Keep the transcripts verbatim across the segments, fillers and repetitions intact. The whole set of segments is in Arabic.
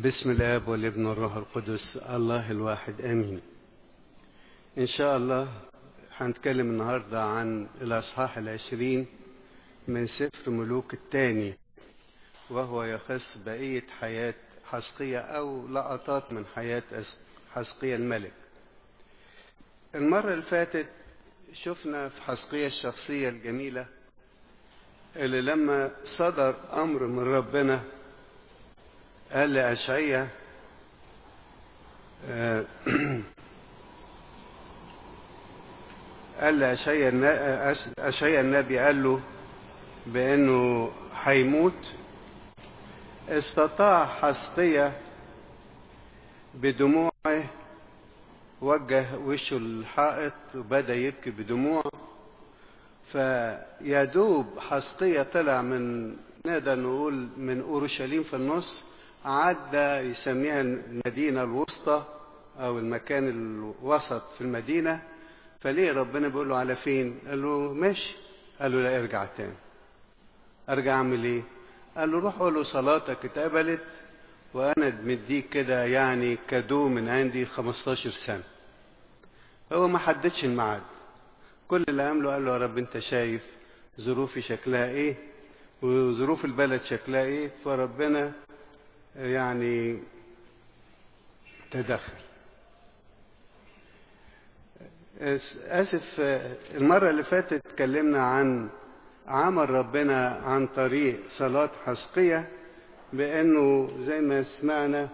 بسم الآب والابن والروح القدس الله الواحد آمين. إن شاء الله هنتكلم النهاردة عن الأصحاح العشرين من سفر ملوك الثاني، وهو يخص بقية حياة حزقيا أو لقطات من حياة حزقيا الملك. المرة اللي فاتت شفنا في حزقيا الشخصية الجميلة اللي لما صدر أمر من ربنا قال لأشعيا قال لأشعيا أشعيا النبي قال له بأنه هيموت. استطاع حزقيا بدموعه وجه وشه للحائط وبدأ يبكي بدموع، فيدوب حزقيا طلع من نقدر نقول من أورشليم في النص، عدى يسميها المدينة الوسطى أو المكان الوسط في المدينة. فليه ربنا بيقول له على فين؟ قال له ماشي. قال له لا، ارجع تاني. ارجع اعمل ايه؟ قال له روح قول له صلاتك اتقبلت وانا مديك كده يعني كادو من عندي خمستاشر سنة. هو ما حددش الميعاد، كل اللي عمله قال له يا رب انت شايف ظروفي شكلها ايه وظروف البلد شكلها ايه، فربنا يعني تدخل. آسف، المرة اللي فاتت اتكلمنا عن عمل ربنا عن طريق صلاة حزقيا، بأنه زي ما سمعنا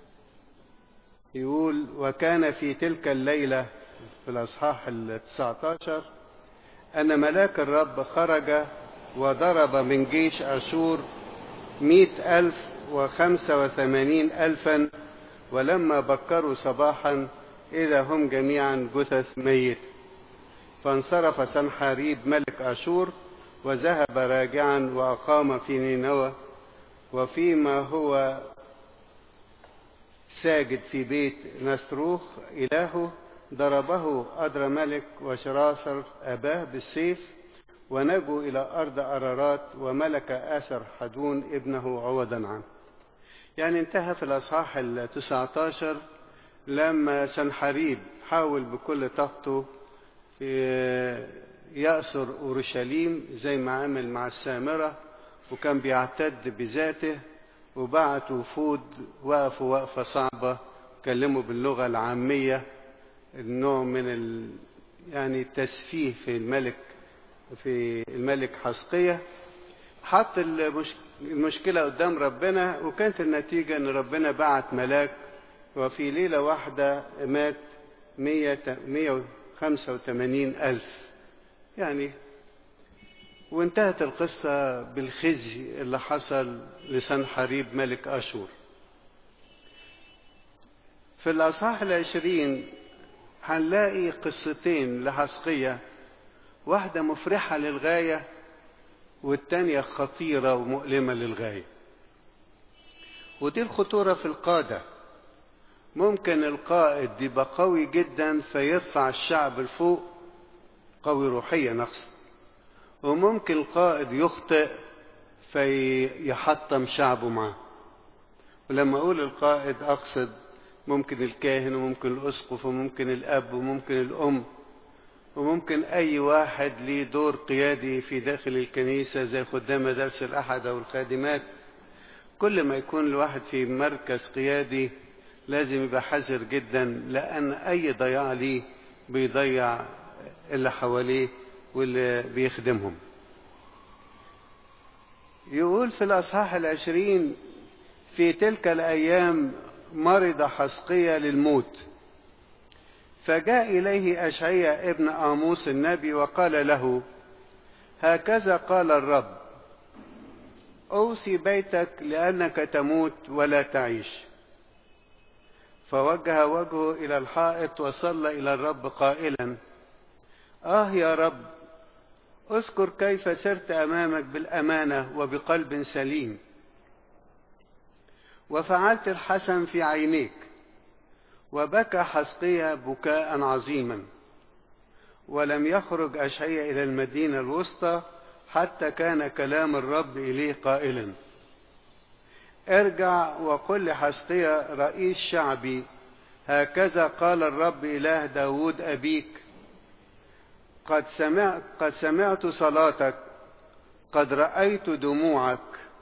يقول وكان في تلك الليلة في الأصحاح التسعة عشر أن ملاك الرب خرج وضرب من جيش أشور مئة ألف وخمسة وثمانين ألفا، ولما بكروا صباحا إذا هم جميعا جثث ميت. فانصرف سنحاريب ملك أشور وذهب راجعا وأقام في نينوى، وفيما هو ساجد في بيت نستروخ إلهه ضربه أدرى ملك وشراصر أباه بالسيف، ونجوا إلى أرض أرارات، وملك آسر حدون ابنه عوضا عنه. يعني انتهى في الأصحاح التسعة عشر لما سنحاريب حاول بكل طاقته يأسر أورشليم زي ما عمل مع السامرة، وكان بيعتد بذاته، وبعت وفود وقفوا وقفة صعبة، كلموا باللغة العامية، النوع من ال... يعني التسفيه في الملك في الملك حزقيا. حط المش... المشكلة قدام ربنا، وكانت النتيجة ان ربنا بعت ملاك، وفي ليلة واحدة مات مئة وخمسة وثمانين ألف يعني. وانتهت القصة بالخزي اللي حصل لسنحاريب ملك أشور. في الأصحاح العشرين هنلاقي قصتين لحزقيا، واحدة مفرحة للغاية والتانية خطيرة ومؤلمة للغاية. ودي الخطورة في القادة. ممكن القائد يبقى قوي جدا فيرفع الشعب لفوق، قوي روحيا نقصد، وممكن القائد يخطئ فيحطم شعبه معه. ولما أقول القائد أقصد ممكن الكاهن وممكن الأسقف وممكن الأب وممكن الأم وممكن أي واحد ليه دور قيادي في داخل الكنيسة زي خدام مدارس الأحد أو الخادمات. كل ما يكون الواحد في مركز قيادي لازم يبقى حذر جدا، لأن أي ضياع ليه بيضيع اللي حواليه واللي بيخدمهم. يقول في الأصحاح العشرين في تلك الأيام مرض حزقيا للموت، فجاء إليه أشعيا ابن آموس النبي وقال له هكذا قال الرب أوصي بيتك لأنك تموت ولا تعيش. فوجه وجهه إلى الحائط وصلى إلى الرب قائلا آه يا رب، اذكر كيف سرت أمامك بالأمانة وبقلب سليم، وفعلت الحسن في عينيك. وبكى حزقيا بكاء عظيما، ولم يخرج أشعيا إلى المدينة الوسطى حتى كان كلام الرب إليه قائلا ارجع وقل لحزقيا رئيس شعبي هكذا قال الرب إله داود أبيك قد سمعت, قد سمعت صلاتك قد رأيت دموعك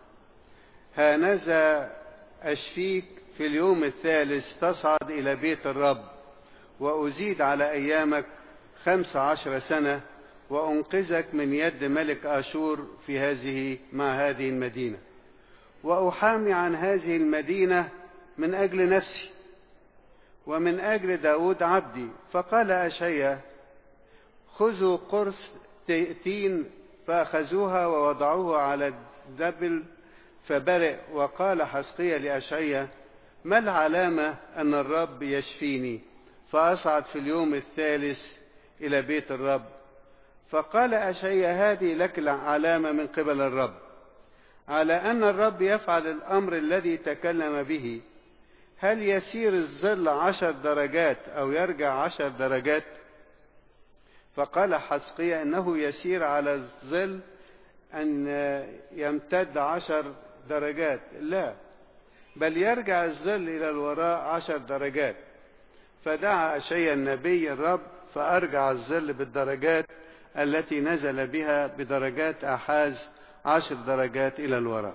هانذا أشفيك في اليوم الثالث تصعد إلى بيت الرب وأزيد على أيامك خمس عشر سنة وأنقذك من يد ملك آشور في هذه مع هذه المدينة وأحامي عن هذه المدينة من أجل نفسي ومن أجل داود عبدي. فقال أشعيا خذوا قرص تين فأخذوها ووضعوها على الدبل فبرئ. وقال حزقيا لأشعيا ما العلامة أن الرب يشفيني فأصعد في اليوم الثالث إلى بيت الرب؟ فقال أشعيا هذه لك العلامة من قبل الرب على أن الرب يفعل الأمر الذي تكلم به. هل يسير الظل عشر درجات أو يرجع عشر درجات؟ فقال حزقيا إنه يسير على الظل أن يمتد عشر درجات، لا بل يرجع الظل إلى الوراء عشر درجات. فدعا أشعيا النبي الرب فأرجع الظل بالدرجات التي نزل بها بدرجات أحاز عشر درجات إلى الوراء.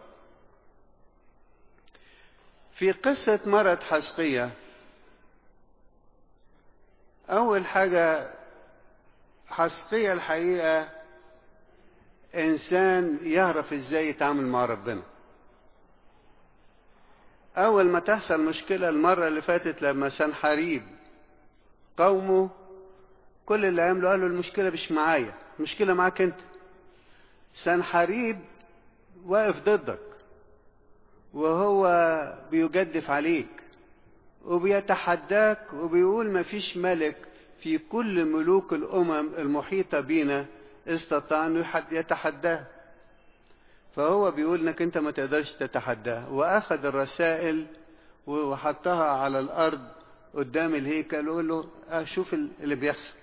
في قصة مرض حزقيا أول حاجة حزقيا الحقيقة إنسان يعرف إزاي يتعامل مع ربنا. أول ما تحصل مشكلة المرة اللي فاتت لما سنحريب قومه كل اللي عملوا قالوا المشكلة مش معايا، المشكلة معاك أنت. سنحريب واقف ضدك وهو بيجدف عليك وبيتحداك وبيقول ما فيش ملك في كل ملوك الأمم المحيطة بينا استطاع أنه يتحداه. فهو بيقول انك انت ما تقدرش تتحداه. واخذ الرسائل وحطها على الارض قدام الهيكل وقال له اشوف اللي بيحصل.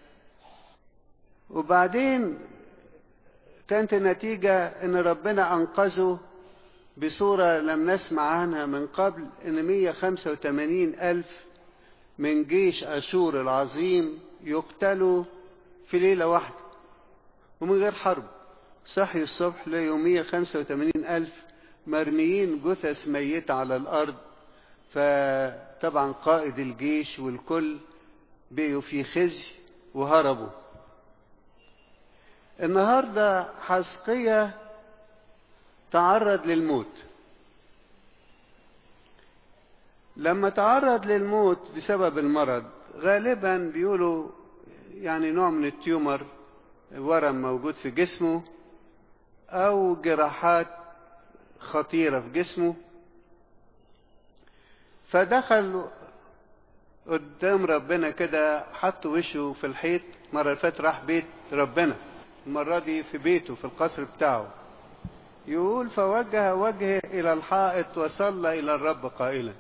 وبعدين كانت النتيجة ان ربنا انقذه بصورة لم نسمع عنها من قبل، ان مية وخمسة وثمانين الف من جيش اشور العظيم يقتلوا في ليلة واحدة ومن غير حرب. صحي الصبح لقوا مية وخمسة وثمانين ألف مرميين جثث ميتة على الأرض. فطبعا قائد الجيش والكل بقوا في خزي وهربوا. النهاردة حزقيا تعرض للموت. لما تعرض للموت بسبب المرض غالبا بيقولوا يعني نوع من التيومر، ورم موجود في جسمه أو جراحات خطيرة في جسمه. فدخل قدام ربنا كده، حط وشه في الحيط. مرة اللي فاتت راح بيت ربنا، المرة دي في بيته في القصر بتاعه. يقول فوجه وجهه إلى الحائط وصلى إلى الرب قائلا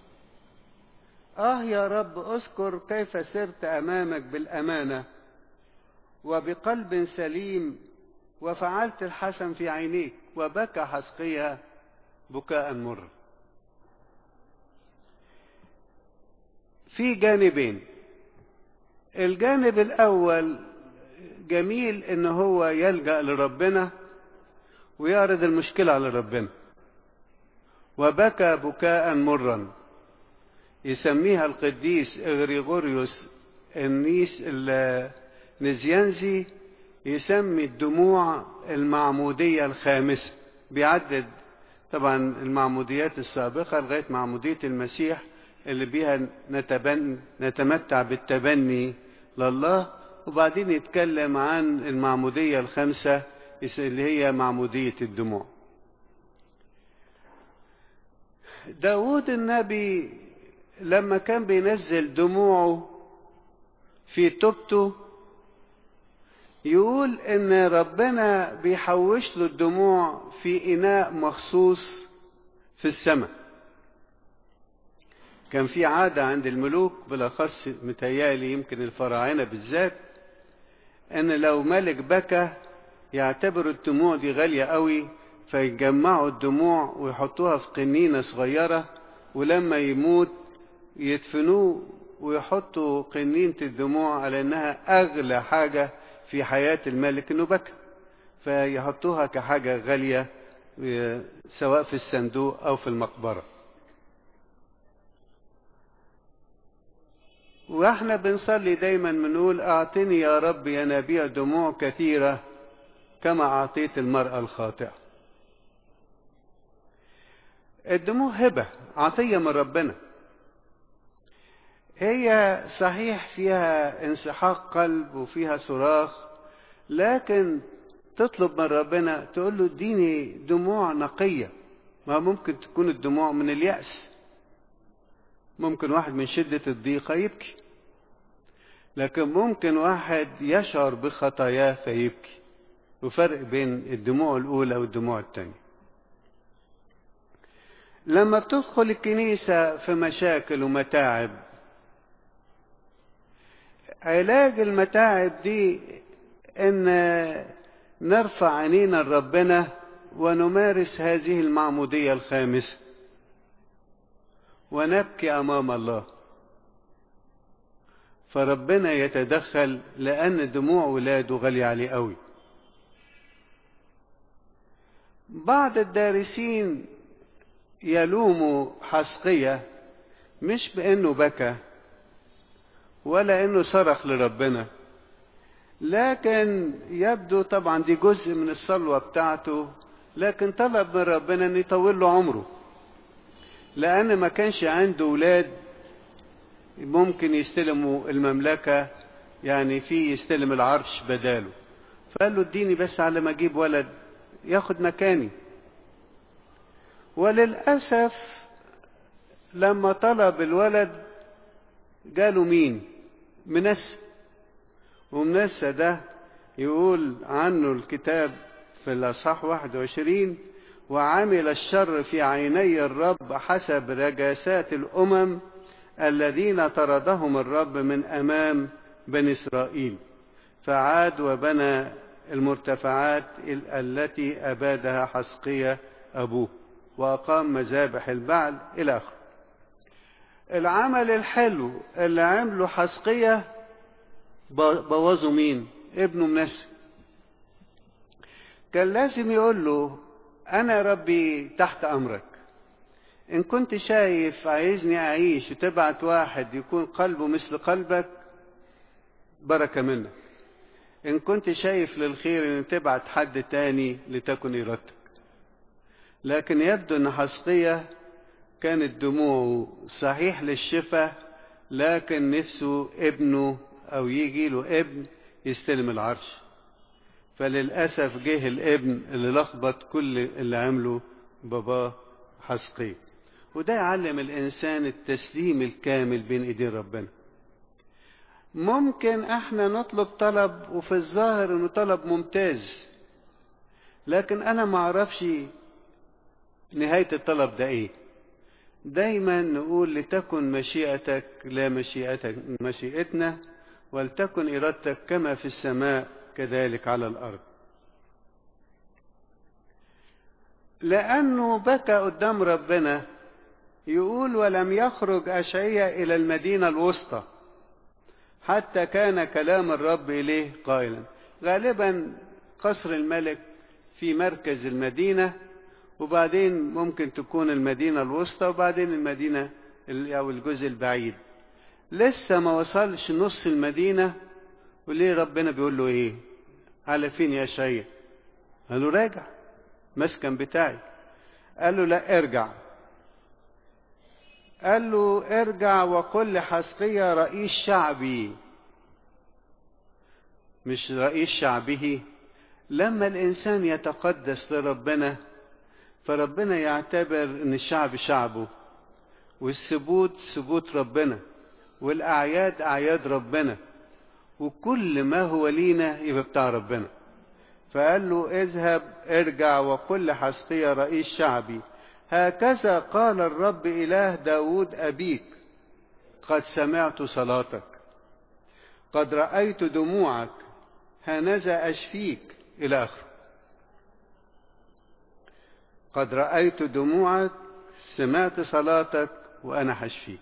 آه يا رب اذكر كيف سرت أمامك بالأمانة وبقلب سليم وفعلت الحسن في عينيك. وبكى حزقيا بكاء مرا. في جانبين. الجانب الأول جميل إن هو يلجأ لربنا ويعرض المشكلة على ربنا. وبكى بكاء مرا يسميها القديس إغريغوريوس النيس النزيانزي، يسمي الدموع المعمودية الخامسة. بيعدد طبعا المعموديات السابقة لغاية معمودية المسيح اللي بيها نتبن نتمتع بالتبني لله، وبعدين يتكلم عن المعمودية الخامسة اللي هي معمودية الدموع. داود النبي لما كان بينزل دموعه في توبته يقول ان ربنا بيحوش له الدموع في اناء مخصوص في السماء. كان في عادة عند الملوك بالاخص متهيألي يمكن الفراعنة بالذات، ان لو ملك بكى يعتبروا الدموع دي غالية قوي فيجمعوا الدموع ويحطوها في قنينة صغيرة، ولما يموت يدفنوه ويحطوا قنينة الدموع على انها اغلى حاجة في حياة الملك انه بكى، فيحطوها كحاجة غالية سواء في الصندوق او في المقبرة. واحنا بنصلي دايما بنقول اعطني يا رب ينابيع دموع كثيرة كما اعطيت المرأة الخاطئة. الدموع هبة عطية من ربنا، هي صحيح فيها انسحاق قلب وفيها صراخ، لكن تطلب من ربنا تقول له اديني دموع نقية. ما ممكن تكون الدموع من اليأس، ممكن واحد من شدة الضيقة يبكي، لكن ممكن واحد يشعر بخطاياه فيبكي، وفرق بين الدموع الأولى والدموع الثانية. لما بتدخل الكنيسة في مشاكل ومتاعب، علاج المتاعب دي ان نرفع عينينا لربنا ونمارس هذه المعمودية الخامسة ونبكي امام الله، فربنا يتدخل لان دموع ولاده غالية عليه قوي. بعض الدارسين يلوموا حسقية مش بانه بكى ولا انه صرخ لربنا، لكن يبدو طبعا دي جزء من الصلوة بتاعته، لكن طلب من ربنا ان يطول له عمره، لان ما كانش عنده ولاد ممكن يستلموا المملكة، يعني في يستلم العرش بداله، فقال له اديني بس على ما اجيب ولد ياخد مكاني. وللأسف لما طلب الولد جاله مين؟ منسى. ومنسى ده يقول عنه الكتاب في الأصحاح واحد وعشرين: وعمل الشر في عيني الرب حسب رجاسات الأمم الذين طردهم الرب من أمام بني إسرائيل، فعاد وبنى المرتفعات التي أبادها حسقية أبوه، وأقام مذابح البعل إلى آخره. العمل الحلو اللي عمله حسقية بوظوا مين؟ ابنه منسى. كان لازم يقول له أنا يا ربي تحت أمرك، إن كنت شايف عايزني أعيش وتبعت واحد يكون قلبه مثل قلبك بركة منك، إن كنت شايف للخير إن تبعت حد تاني لتكن إرادتك. لكن يبدو أن حسقية كانت دموعه صحيح للشفاء، لكن نفسه ابنه أو يجي له ابن يستلم العرش، فللأسف جه الابن اللي لخبط كل اللي عمله باباه حسقية. وده يعلم الإنسان التسليم الكامل بين إيدين ربنا. ممكن احنا نطلب طلب وفي الظاهر انه طلب ممتاز، لكن انا ما اعرفش نهاية الطلب ده ايه. دايما نقول لتكن مشيئتك لا مشيئتك مشيئتنا، ولتكن إرادتك كما في السماء كذلك على الأرض. لأنه بكى قدام ربنا، يقول ولم يخرج أشعياء إلى المدينة الوسطى حتى كان كلام الرب إليه قائلا. غالبا قصر الملك في مركز المدينة، وبعدين ممكن تكون المدينة الوسطى، وبعدين المدينة أو الجزء البعيد. لسه ما وصلش نص المدينة وليه ربنا بيقول له ايه؟ على فين يا شيء؟ قال له راجع مسكن بتاعي. قال له لا ارجع. قال له ارجع وقل لحسقية رئيس شعبي، مش رئيس شعبه. لما الإنسان يتقدس لربنا فربنا يعتبر ان الشعب شعبه، والسبوت سبوت ربنا، والأعياد أعياد ربنا، وكل ما هو لينا يبقى بتاع ربنا. فقال له اذهب ارجع وقل لحسقية رئيس شعبي هكذا قال الرب إله داود أبيك قد سمعت صلاتك، قد رأيت دموعك، هنذا أشفيك إلى آخره. قد رأيت دموعك، سمعت صلاتك، وأنا هشفيك.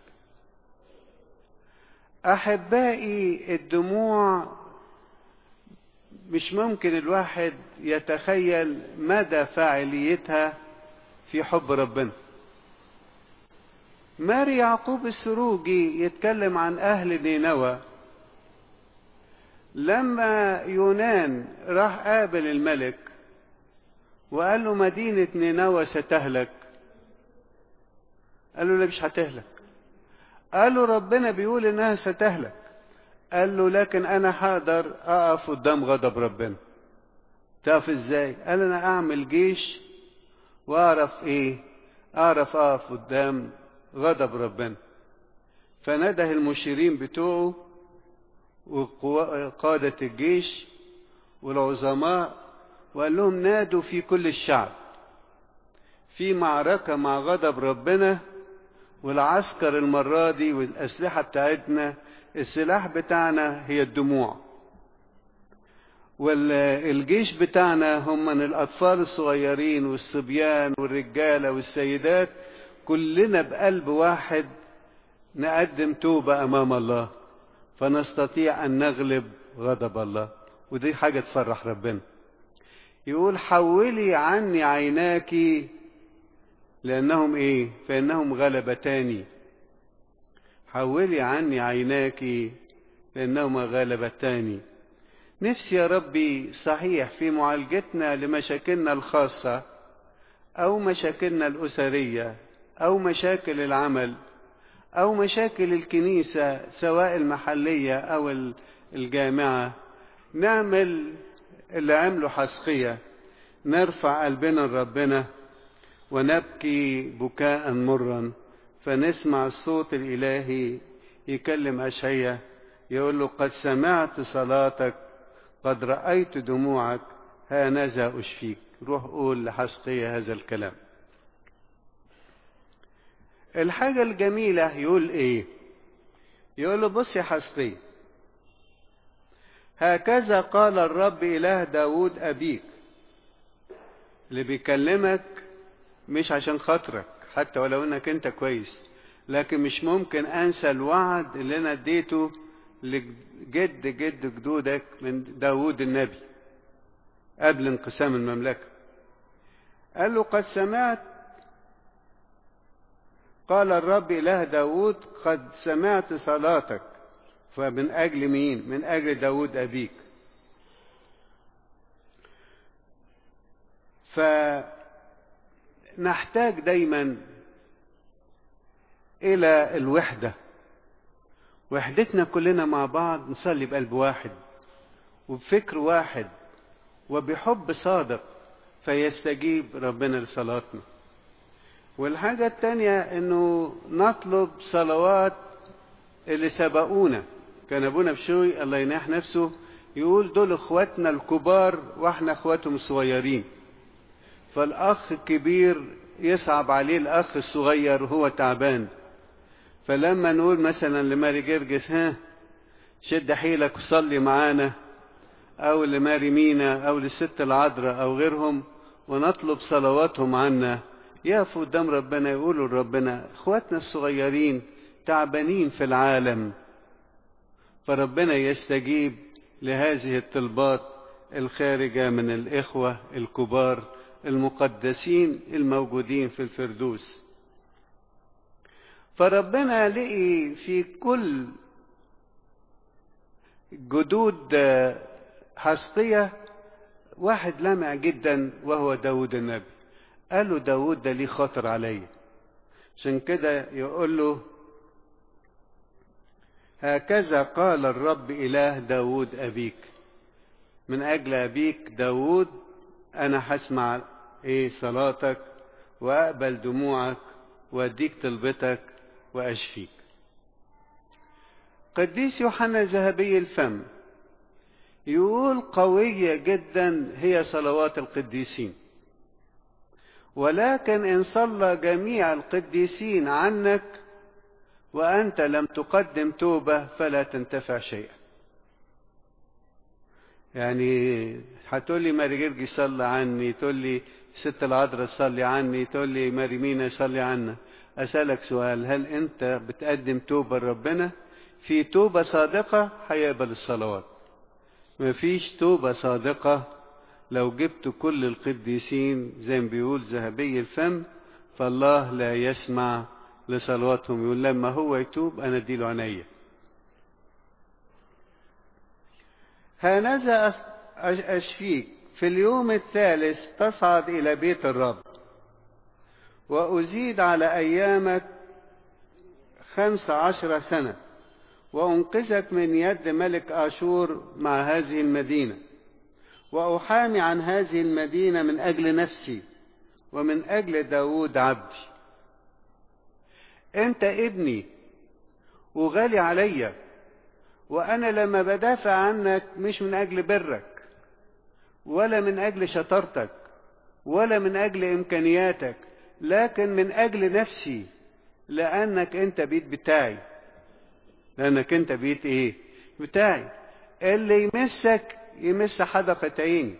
أحبائي، الدموع مش ممكن الواحد يتخيل مدى فاعليتها في حب ربنا. ماري يعقوب السروجي يتكلم عن أهل نينوى لما يونان راح قابل الملك وقال له مدينة نينوى ستهلك. قال له لا، مش هتهلك. قال له ربنا بيقول انها ستهلك. قال له لكن انا هقدر اقف قدام غضب ربنا. تعرف ازاي؟ قال انا اعمل جيش واعرف ايه، اعرف اقف قدام غضب ربنا. فنده المشيرين بتوعه وقادة الجيش والعظماء وقال لهم نادوا في كل الشعب في معركة مع غضب ربنا، والعسكر المرة دي والأسلحة بتاعتنا، السلاح بتاعنا هي الدموع، والجيش بتاعنا هم من الأطفال الصغيرين والصبيان والرجالة والسيدات، كلنا بقلب واحد نقدم توبة أمام الله فنستطيع أن نغلب غضب الله. ودي حاجة تفرح ربنا. يقول حولي عني عيناك لأنهم إيه؟ فإنهم غلبتاني. حولي عني عيناك لأنهم غلبتاني. نفسي يا ربي صحيح في معالجتنا لمشاكلنا الخاصة أو مشاكلنا الأسرية أو مشاكل العمل أو مشاكل الكنيسة سواء المحلية أو الجامعة، نعمل اللي عمله حسقية، نرفع قلبنا لربنا ونبكي بكاء مرا، فنسمع الصوت الإلهي يكلم أشعياء يقول له قد سمعت صلاتك، قد رأيت دموعك، هانذا أشفيك. روح قول لحسقية هذا الكلام. الحاجة الجميلة يقول إيه؟ يقول له بص يا حسقية، هكذا قال الرب إله داود أبيك. اللي بيكلمك مش عشان خاطرك حتى ولو انك انت كويس، لكن مش ممكن انسى الوعد اللي انا اديته لجد جد جدودك من داود النبي قبل انقسام المملكة. قال له قد سمعت، قال الرب إله داود قد سمعت صلاتك. فمن أجل مين؟ من أجل داود أبيك. فنحتاج دايما إلى الوحدة، وحدتنا كلنا مع بعض، نصلي بقلب واحد وبفكر واحد وبحب صادق فيستجيب ربنا لصلاتنا. والحاجة التانية انه نطلب صلوات اللي سبقونا. كان ابونا بشوي الله يناح نفسه يقول دول اخواتنا الكبار واحنا اخواتهم الصغيرين، فالاخ الكبير يصعب عليه الاخ الصغير وهو تعبان، فلما نقول مثلا لماري جرجس ها شد حيلك وصلي معانا، او لماري مينا او للست العذراء او غيرهم، ونطلب صلواتهم عنا، يقفوا قدام ربنا يقولوا لربنا اخواتنا الصغيرين تعبانين في العالم، فربنا يستجيب لهذه الطلبات الخارجة من الإخوة الكبار المقدسين الموجودين في الفردوس. فربنا لقي في كل جدود حسقية واحد لامع جدا وهو داود النبي. قال له داود ده ليه خاطر علي، عشان كده يقول له هكذا قال الرب إله داود أبيك. من أجل أبيك داود أنا هسمع إيه صلاتك وأقبل دموعك وأديك طلبتك وأشفيك. قديس يوحنا ذهبي الفم يقول قوية جدا هي صلوات القديسين، ولكن إن صلى جميع القديسين عنك وأنت لم تقدم توبة فلا تنتفع شيئا. يعني هتقول لي ماري جرجي صلى عني، تقول لي ست العذراء تصلي عني، تقول لي مريمينا صلي عنا. أسألك سؤال، هل أنت بتقدم توبة لربنا؟ في توبة صادقة هيقبل الصلوات. مفيش توبة صادقة لو جبت كل القديسين زي ما بيقول ذهبي الفم فالله لا يسمع لصلواتهم. يقول لما هو يتوب أنا أديله عينيا. هانذا أشفيك في اليوم الثالث تصعد إلى بيت الرب، وأزيد على أيامك خمس عشر سنة، وأنقذك من يد ملك آشور مع هذه المدينة، وأحامي عن هذه المدينة من أجل نفسي ومن أجل داود عبدي. أنت ابني وغالي عليا، وأنا لما بدافع عنك مش من أجل برك ولا من أجل شطارتك ولا من أجل إمكانياتك، لكن من أجل نفسي، لأنك أنت بيت بتاعي. لأنك أنت بيت إيه؟ بتاعي. اللي يمسك يمس حدقة عيني.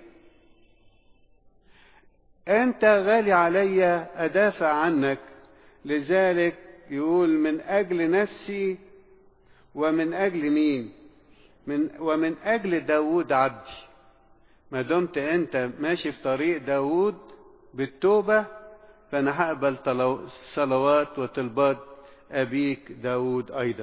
أنت غالي عليا، أدافع عنك. لذلك يقول من أجل نفسي ومن أجل مين؟ من ومن أجل داود عبدي. ما دمت أنت ماشي في طريق داود بالتوبة، فأنا هقبل صلوات وطلبات أبيك داود أيضا.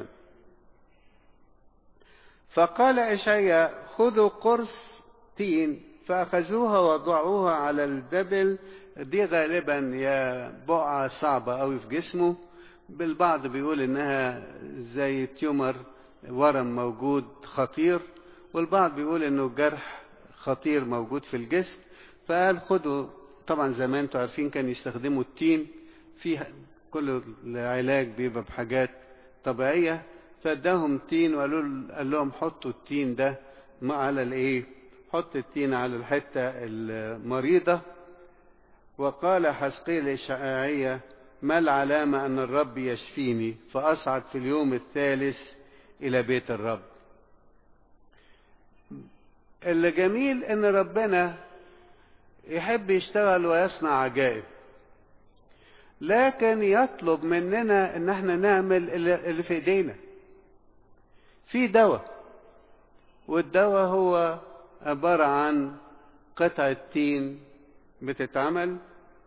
فقال إشعياء خذوا قرص تين فأخذوها وضعوها على الدبل. دي غالبا يا بقعة صعبة أوي في جسمه، بالبعض بيقول إنها زي تيومر، ورم موجود خطير، والبعض بيقول إنه جرح خطير موجود في الجسم. فقال خذوا. طبعا زمان انتوا عارفين كان يستخدموا التين في كل العلاج بيبقى بحاجات طبيعية، فاداهم تين وقالوا قال لهم حطوا التين ده على الايه؟ حط التين على الحتة المريضة. وقال حزقيل الإشعياء ما العلامة أن الرب يشفيني فأصعد في اليوم الثالث إلى بيت الرب. اللي جميل أن ربنا يحب يشتغل ويصنع عجائب، لكن يطلب مننا ان احنا نعمل اللي في ايدينا. في دواء، والدواء هو عبارة عن قطعة تين بتتعمل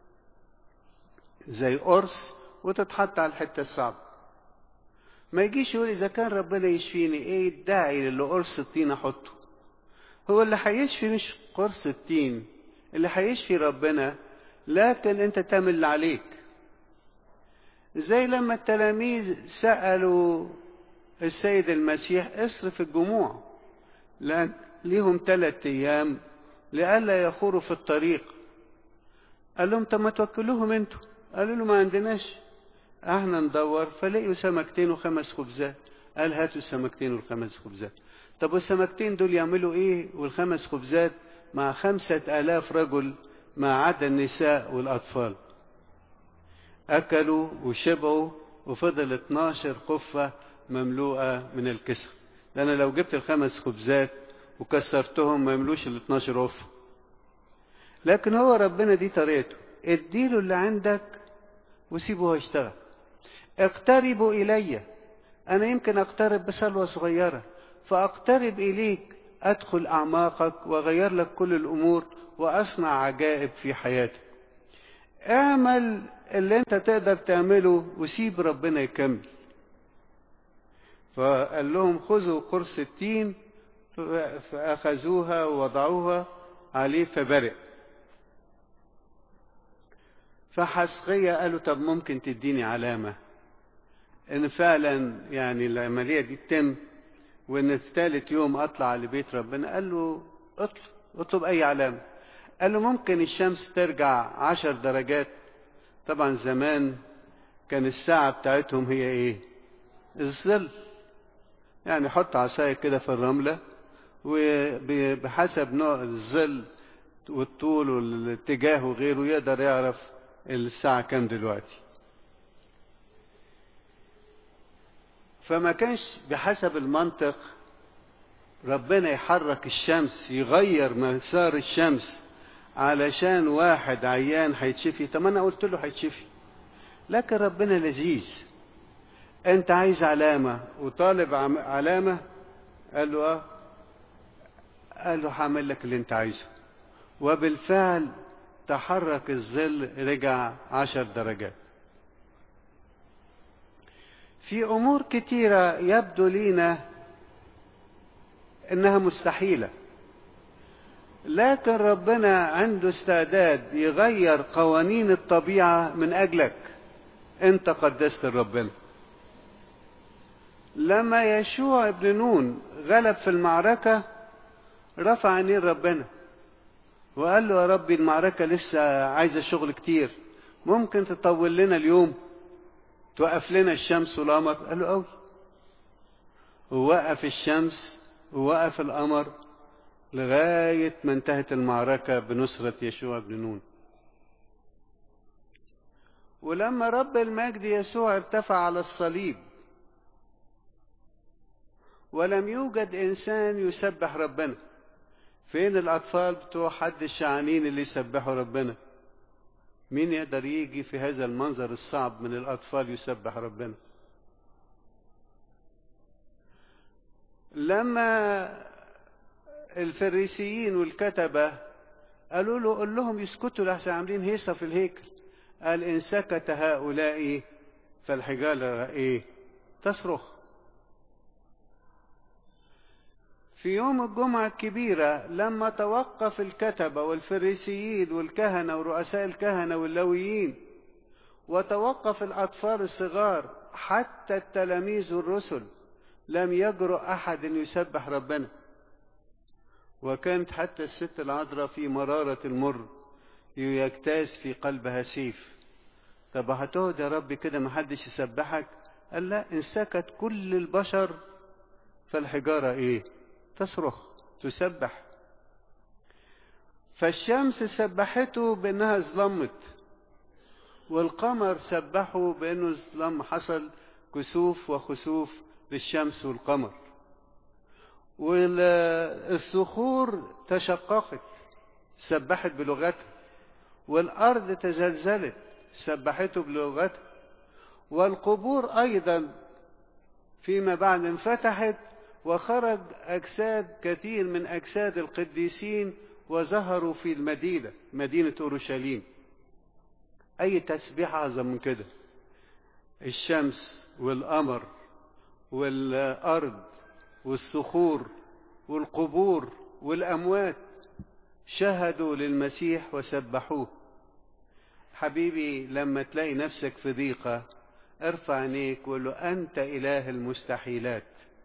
زي قرص وتتحط على الحتة الصعبة. ما يجيش يقول اذا كان ربنا يشفيني ايه الداعي اللي قرص التين احطه. هو اللي هيشفي مش قرص التين، اللي هيشفي ربنا، لكن انت تعمل اللي عليك. زي لما التلاميذ سألوا السيد المسيح اصرف الجموع، لأن ليهم ثلاث ايام لئلا يخوروا في الطريق. قال لهم طب ما توكلوهم انتوا. قالوا له ما عندناش، احنا ندور. فلقوا سمكتين وخمس خبزات. قال هاتوا السمكتين والخمس خبزات. طب والسمكتين دول يعملوا ايه والخمس خبزات مع خمسة آلاف رجل ما عدا النساء والأطفال؟ أكلوا وشبعوا، وفضل اتناشر قفة مملوءة من الكسر. لأن لو جبت الخمس خبزات وكسرتهم ما يملوش ال اتناشر قفة. لكن هو ربنا دي طريقته، اديله اللي عندك وسيبه هو يشتغل. اقتربوا إلي، أنا يمكن أقترب بصلوة صغيرة، فأقترب إليك أدخل أعماقك وأغير لك كل الأمور وأصنع عجائب في حياتك. اعمل اللي انت تقدر تعمله وسيب ربنا يكمل. فقال لهم خذوا قرص التين فأخذوها ووضعوها عليه فبرئ. فحزقيا قالوا طب ممكن تديني علامة ان فعلا يعني العملية دي تتم وان في ثالث يوم اطلع لبيت ربنا؟ قال له اطلب اطلب اي علامة. قال له ممكن الشمس ترجع عشر درجات. طبعا زمان كان الساعة بتاعتهم هي ايه؟ الظل. يعني حط عصاية كده في الرملة وبحسب نوع الظل والطول والاتجاه وغيره يقدر يعرف الساعة كام دلوقتي. فما كانش بحسب المنطق ربنا يحرك الشمس، يغير مسار الشمس علشان واحد عيان هيتشفي. طب انا قلت له هيتشفي، لكن ربنا لذيذ. انت عايز علامة وطالب علامة، قال له اه، قال له هعمل لك اللي انت عايزه. وبالفعل تحرك الظل، رجع عشر درجات. في امور كتيرة يبدو لينا انها مستحيلة، لكن ربنا عنده استعداد يغير قوانين الطبيعة من اجلك. انت قدست ربنا. لما يشوع ابن نون غلب في المعركة، رفع عينيه ربنا وقال له يا ربي المعركة لسه عايزة شغل كتير، ممكن تطول لنا اليوم، توقف لنا الشمس والقمر؟ قال له قوي. ووقف الشمس ووقف القمر لغاية ما انتهت المعركة بنصرة يشوع بن نون. ولما رب المجد يسوع ارتفع على الصليب ولم يوجد إنسان يسبح ربنا، فين الأطفال بتوع حد الشعانين اللي يسبحوا ربنا؟ مين يقدر يجي في هذا المنظر الصعب من الأطفال يسبح ربنا؟ لما الفريسيين والكتبة قالوا له قل لهم يسكتوا لحسن عاملين هيصة في الهيكل، قال إن سكت هؤلاء فالحجارة إيه؟ تصرخ. في يوم الجمعة الكبيرة لما توقف الكتبة والفريسيين والكهنة ورؤساء الكهنة واللويين، وتوقف الأطفال الصغار حتى التلاميذ والرسل، لم يجرؤ أحد أن يسبح ربنا. وكانت حتى الست العذراء في مرارة المر يجتاز في قلبها سيف. طب هتقعد يا رب كده محدش يسبحك؟ قال لا، إن سكت كل البشر فالحجارة إيه؟ تصرخ، تسبح. فالشمس سبحته بأنها ظلمت، والقمر سبحه بأنه ظلم، حصل كسوف وخسوف للشمس والقمر. والصخور تشققت سبحت بلغتها، والأرض تزلزلت سبحته بلغتها، والقبور أيضا فيما بعد انفتحت وخرج أجساد كثير من أجساد القديسين وظهروا في المدينة، مدينة أورشليم. أي تسبيح أعظم من كده؟ الشمس والقمر والأرض والصخور والقبور والأموات شهدوا للمسيح وسبحوه. حبيبي لما تلاقي نفسك في ضيقة، ارفع عينيك وقول له أنت إله المستحيلات،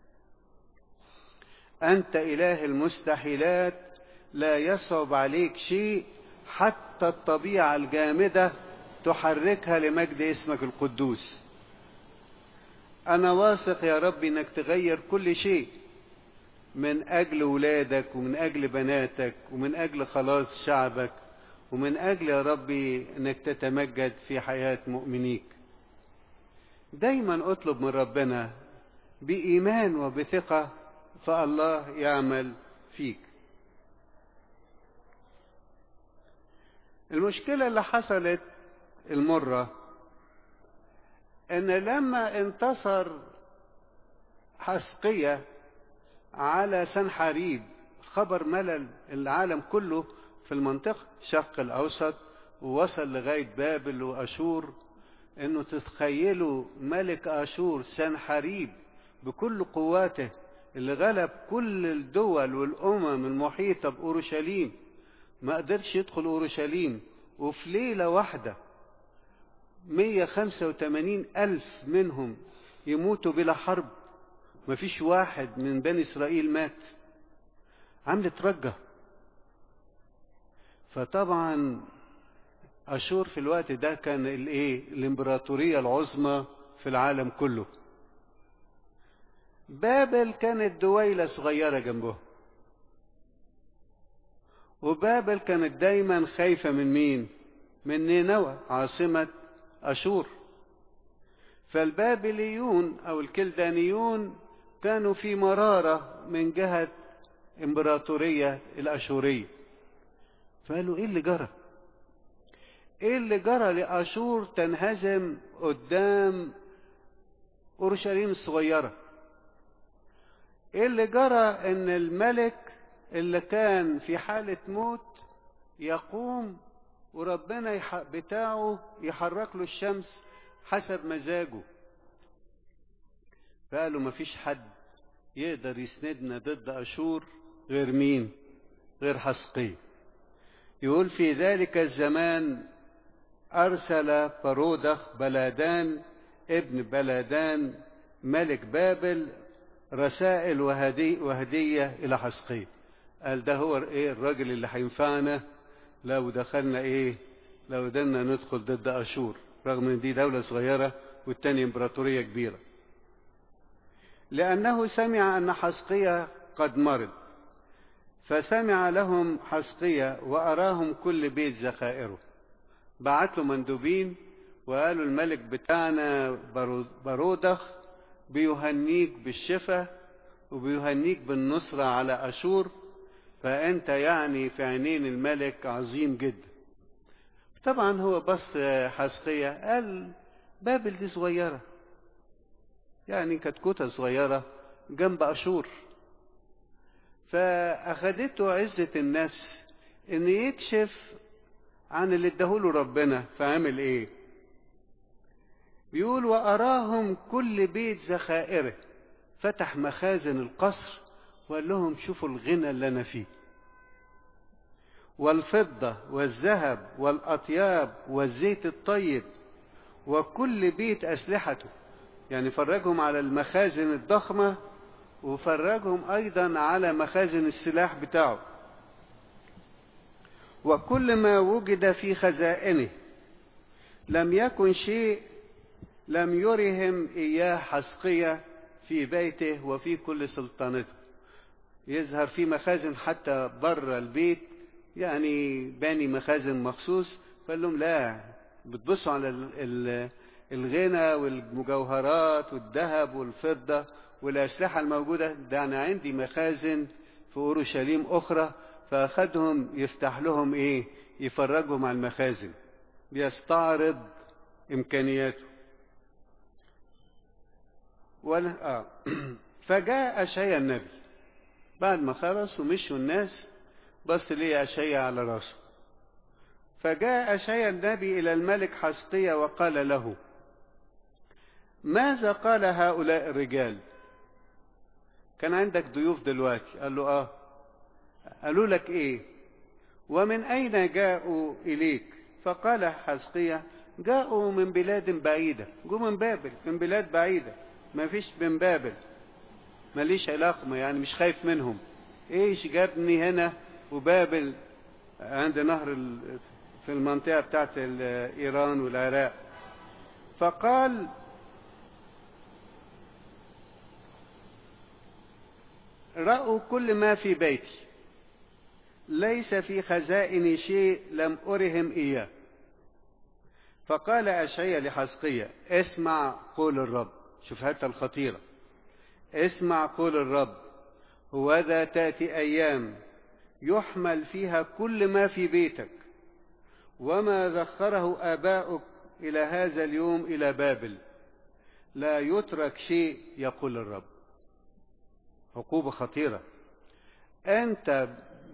أنت إله المستحيلات، لا يصعب عليك شيء، حتى الطبيعة الجامدة تحركها لمجد اسمك القدوس. أنا واثق يا رب إنك تغير كل شيء من أجل ولادك ومن أجل بناتك ومن أجل خلاص شعبك ومن أجل يا ربي إنك تتمجد في حياة مؤمنيك. دايما أطلب من ربنا بإيمان وبثقة، فالله يعمل فيك. المشكلة اللي حصلت المرة ان لما انتصر حسقية على سنحاريب، خبر ملل العالم كله في المنطقة الشرق الاوسط ووصل لغاية بابل واشور. انه تتخيلوا ملك اشور سنحاريب بكل قواته اللي غلب كل الدول والامم المحيطة باورشليم، ما قدرش يدخل اورشليم، وفي ليلة واحدة مية وخمسة وثمانين ألف منهم يموتوا بلا حرب، ما فيش واحد من بني إسرائيل مات. عملت رجة. فطبعا أشور في الوقت ده كان الايه الامبراطورية العظمى في العالم كله. بابل كانت دويلة صغيرة جنبه، وبابل كانت دايما خايفة من مين؟ من نينوى عاصمة أشور. فالبابليون أو الكلدانيون كانوا في مرارة من جهة إمبراطورية الأشورية. فقالوا ايه اللي جرى؟ ايه اللي جرى لأشور تنهزم قدام اورشليم الصغيرة؟ ايه اللي جرى ان الملك اللي كان في حالة موت يقوم وربنا يح... بتاعه يحرك له الشمس حسب مزاجه؟ فقالوا مفيش حد يقدر يسندنا ضد أشور غير مين؟ غير حسقية. يقول في ذلك الزمان أرسل برودخ بلادان ابن بلادان ملك بابل رسائل وهدي وهدية إلى حسقية. قال ده هو إيه الراجل اللي هينفعنا لو دخلنا إيه لو دنا ندخل ضد أشور، رغم إن دي دولة صغيرة والتانية إمبراطورية كبيرة. لأنه سمع أن حسقية قد مرض، فسمع لهم حسقية وأراهم كل بيت ذخائره. بعت له مندوبين وقالوا الملك بتاعنا برودخ بيهنيك بالشفاء وبيهنيك بالنصرة على أشور، فأنت يعني في عينين الملك عظيم جدا. طبعا هو بص حسقية قال بابل دي صغيرة، يعني كتكوتة صغيرة جنب أشور. فأخدته عزة النفس إن يكشف عن اللي اداهوله ربنا. فعمل إيه؟ بيقول وأراهم كل بيت ذخائره. فتح مخازن القصر وقال لهم شوفوا الغنى اللي أنا فيه، والفضة والذهب والأطياب والزيت الطيب وكل بيت أسلحته. يعني فرجهم على المخازن الضخمة وفرجهم أيضا على مخازن السلاح بتاعه، وكل ما وجد في خزائنه. لم يكن شيء لم يرهم إياه حسقية في بيته وفي كل سلطنته. يظهر في مخازن حتى بره البيت، يعني باني مخازن مخصوص. فقال لهم لا، بتبصوا على الغنى والمجوهرات والذهب والفضة والأسلحة الموجودة، ده أنا عندي مخازن في أورشليم أخرى. فأخذهم يفتح لهم إيه؟ يفرجهم على المخازن، بيستعرض إمكانياته. ولا آه. فجاء أشعياء النبي بعد ما خلص ومشوا الناس، بص ليه أشعياء على راسه. فجاء أشعياء النبي إلى الملك حسقية وقال له ماذا قال هؤلاء الرجال؟ كان عندك ضيوف دلوقتي. قال له آه. قالوا لك إيه؟ ومن أين جاءوا إليك؟ فقال حسقية جاءوا من بلاد بعيدة. جو من بابل، من بلاد بعيدة، ما فيش من بابل، ماليش علاقة، يعني مش خايف منهم. إيش جابني هنا وبابل عند نهر في المنطقة بتاعت إيران والعراق؟ فقال رأوا كل ما في بيتي، ليس في خزائني شيء لم أرهم إياه. فقال أشعياء لحسقية اسمع قول الرب. شوف هاتها الخطيرة، اسمع قول الرب هوذا تأتي أيام يحمل فيها كل ما في بيتك وما ذخره آباؤك إلى هذا اليوم إلى بابل، لا يترك شيء يقول الرب. عقوبة خطيرة. أنت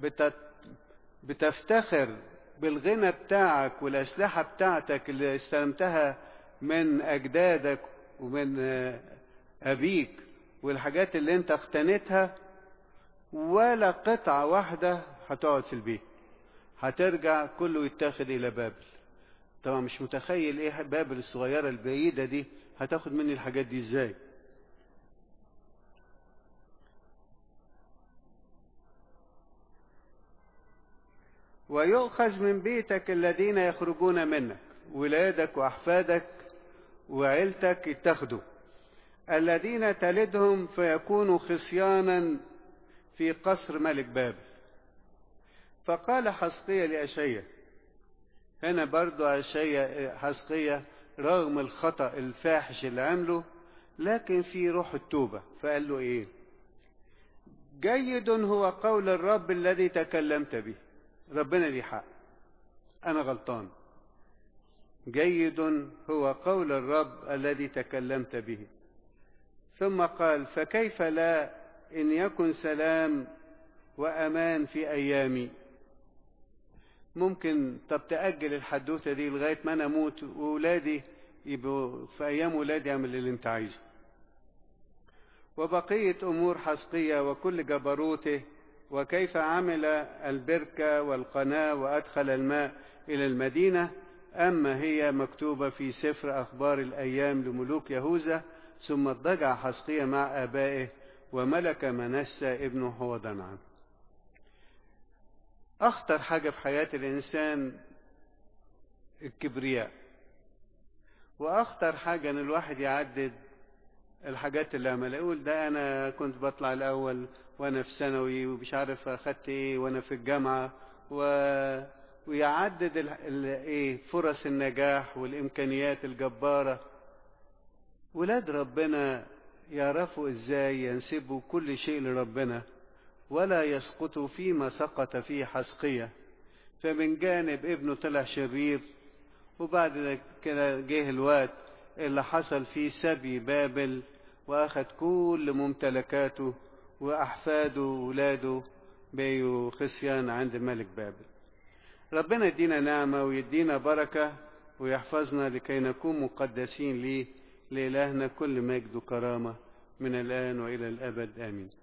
بتفتخر بالغنى بتاعك والأسلحة بتاعتك اللي استلمتها من أجدادك ومن أبيك والحاجات اللي انت اقتنتها، ولا قطعة واحدة هتقعد في البيت، هترجع كله يتاخد إلى بابل. طبعا مش متخيل ايه بابل الصغيرة البعيدة دي هتاخد مني الحاجات دي ازاي. ويؤخذ من بيتك الذين يخرجون منك، ولادك وأحفادك وعيلتك يتاخدوا، الذين تلدهم فيكونوا خصيانا في قصر ملك بابل. فقال حسقية لأشعياء، هنا برضو أشعياء حسقية رغم الخطأ الفاحش اللي عمله لكن في روح التوبة، فقال له ايه؟ جيد هو قول الرب الذي تكلمت به. ربنا ليه حق، أنا غلطان. جيد هو قول الرب الذي تكلمت به. ثم قال فكيف لا إن يكن سلام وأمان في أيامي. ممكن طب تأجل الحدوتة دي لغاية ما أنا أموت وولادي يبقوا في أيام ولادي أعمل اللي أنت عايزه. وبقية أمور حسقية وكل جبروته، وكيف عمل البركة والقناة وأدخل الماء إلى المدينة، أما هي مكتوبة في سفر أخبار الأيام لملوك يهوذا. ثم اضطجع حسقية مع آبائه وملك منسى ابنه حوضا عنه. أخطر حاجة في حياة الإنسان الكبرياء، وأخطر حاجة أن الواحد يعدد الحاجات اللي عملها، يقول ده أنا كنت بطلع الأول وأنا في ثانوي ومش عارف أخدت إيه وأنا في الجامعة، و... ويعدد ال... ال... إيه فرص النجاح والإمكانيات الجبارة. ولاد ربنا يعرفوا إزاي ينسبوا كل شيء لربنا ولا يسقطوا فيما سقط فيه حسقية. فمن جانب ابنه طلع شرير، وبعد كده جه الوقت اللي حصل فيه سبي بابل واخد كل ممتلكاته، واحفاده وولاده بقوا خصيان عند ملك بابل. ربنا يدينا نعمة ويدينا بركة ويحفظنا لكي نكون مقدسين ليه. لإلهنا كل مجد وكرامة من الآن وإلى الأبد آمين.